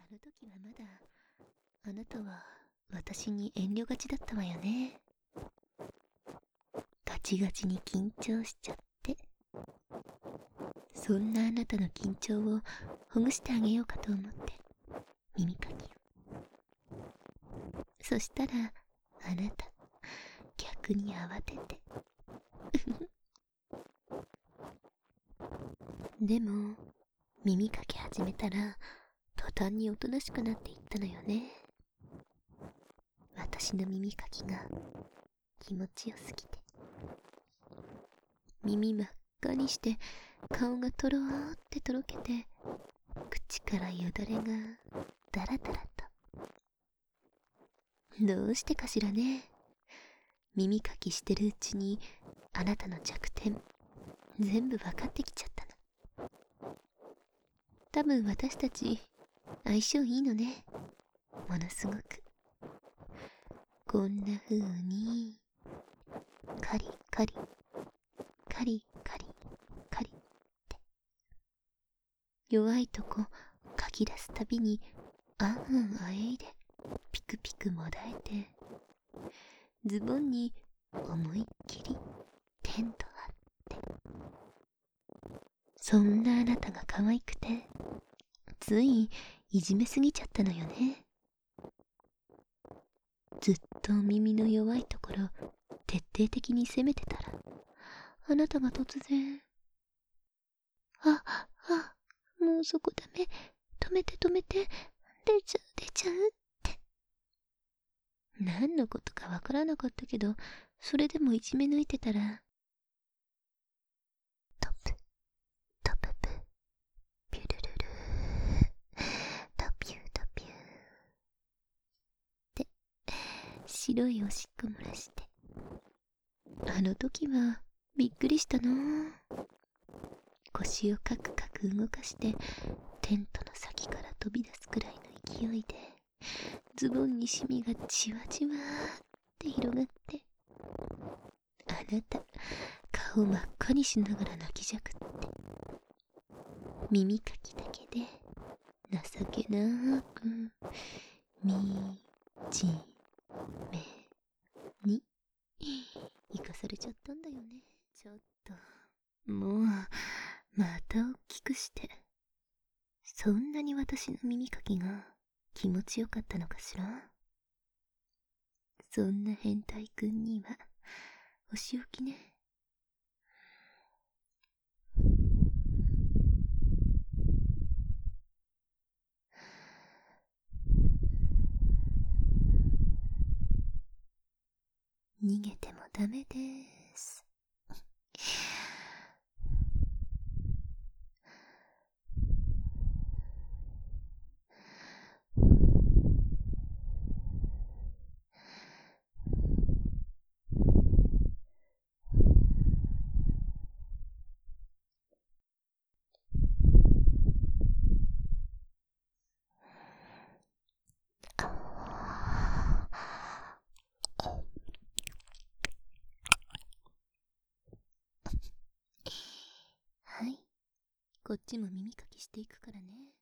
の時はまだ、あなたは私に遠慮がちだったわよね。ガチガチに緊張しちゃって。そんなあなたの緊張をほぐしてあげようかと思って耳かきを。そしたらあなた逆に慌ててでも耳かき始めたら途端におとなしくなっていったのよね。私の耳かきが気持ちよすぎて。耳真っ赤にして顔がとろーってとろけて、口からよだれがだらだらと。どうしてかしらね。耳かきしてるうちにあなたの弱点全部分かってきちゃったの。多分私たち相性いいのね。ものすごく。こんな風にカリカリカリカリカリって弱いとこかき出すたびにあんあんあえいでピクピクもだえて、ズボンに思いっきりテント張って。そんなあなたが可愛くてついいじめすぎちゃったのよね。ずっと耳の弱いところ徹底的に責めてたら、あなたが突然もうそこダメ、止めて止めて、出ちゃうって。何のことかわからなかったけど、それでもいじめ抜いてたら、トプトププピュルルルトピュートピューって白いおしっこ漏らして、あの時はびっくりしたの。腰をカクカク動かしてテントの先から飛び出すくらいの勢いでズボンにシミがじわじわーって広がって、あなた顔真っ赤にしながら泣きじゃくって、耳かきだけで情けなくみじめに生かされちゃったんだよね。ちょっともうまた大きくして。そんなに私の耳かきが気持ちよかったのかしら。そんな変態くんにはお仕置きね。逃げてもダメです。はい、こっちも耳かきしていくからね。